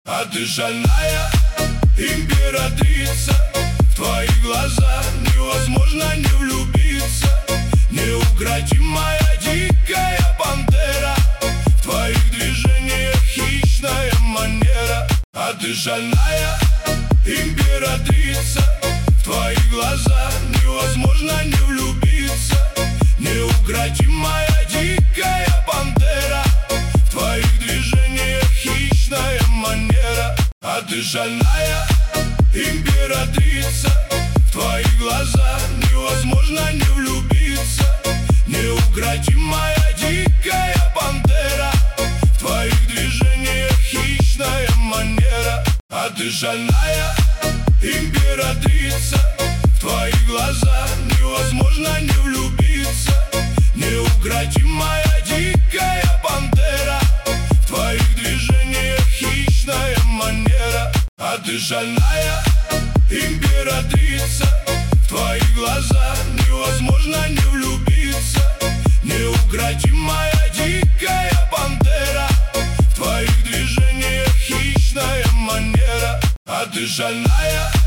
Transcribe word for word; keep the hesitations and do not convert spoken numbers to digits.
А ты шальная императрица, в твои глаза невозможно не влюбиться. Неукротимая дикая пантера, в твоих движениях хищная манера. А ты шальная императрица, в твои глаза невозможно не влюбиться. Неукротимая дикая пантера, в твоих движениях хищная манера. А ты шальная императрица, в твои глаза невозможно не влюбиться. Неукротимая дикая пантера, в твоих движениях хищная манера. А ты шальная императрица, в твои глаза невозможно не влюбиться. Неукротимая дикая пантера, в твоих движениях хищная манера. А ты шальная императрица, в твои глаза невозможно не влюбиться. Неукротимая дикая пантера, в твоих движениях хищная манера. А ты шальная